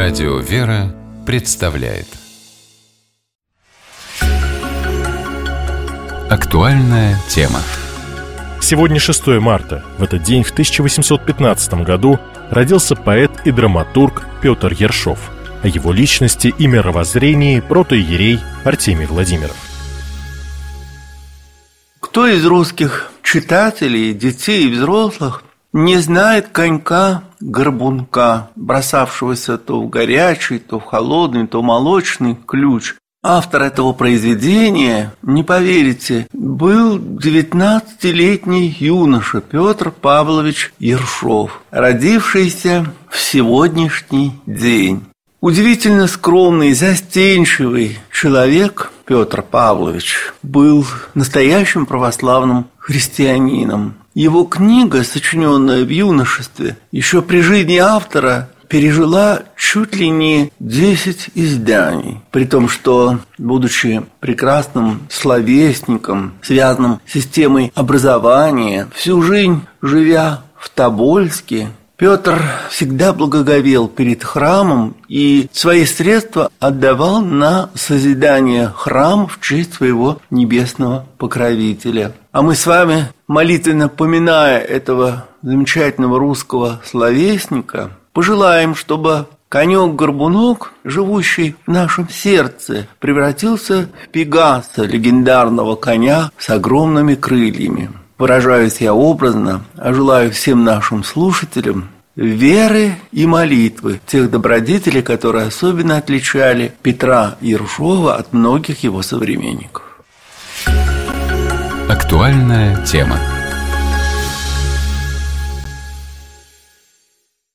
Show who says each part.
Speaker 1: Радио «Вера» представляет актуальная тема.
Speaker 2: Сегодня 6 марта. В этот день, в 1815 году, родился поэт и драматург Петр Ершов. О его личности и мировоззрении протоиерей Артемий Владимиров.
Speaker 3: Кто из русских читателей, детей и взрослых не знает конька-горбунка, бросавшегося то в горячий, то в холодный, то молочный ключ? Автор этого произведения, не поверите, был 19-летний юноша Петр Павлович Ершов, родившийся в сегодняшний день. Удивительно скромный, застенчивый человек Петр Павлович был настоящим православным христианином. Его книга, сочиненная в юношестве, еще при жизни автора пережила чуть ли не 10 изданий. При том, что, будучи прекрасным словесником, связанным с системой образования, всю жизнь живя в Тобольске, Петр всегда благоговел перед храмом и свои средства отдавал на созидание храма в честь своего небесного покровителя. А мы с вами, молитвенно поминая этого замечательного русского словесника, пожелаем, чтобы конек-горбунок, живущий в нашем сердце, превратился в Пегаса, легендарного коня с огромными крыльями. Выражаюсь я образно, а желаю всем нашим слушателям веры и молитвы, тех добродетелей, которые особенно отличали Петра Ершова от многих его современников.
Speaker 1: Актуальная тема.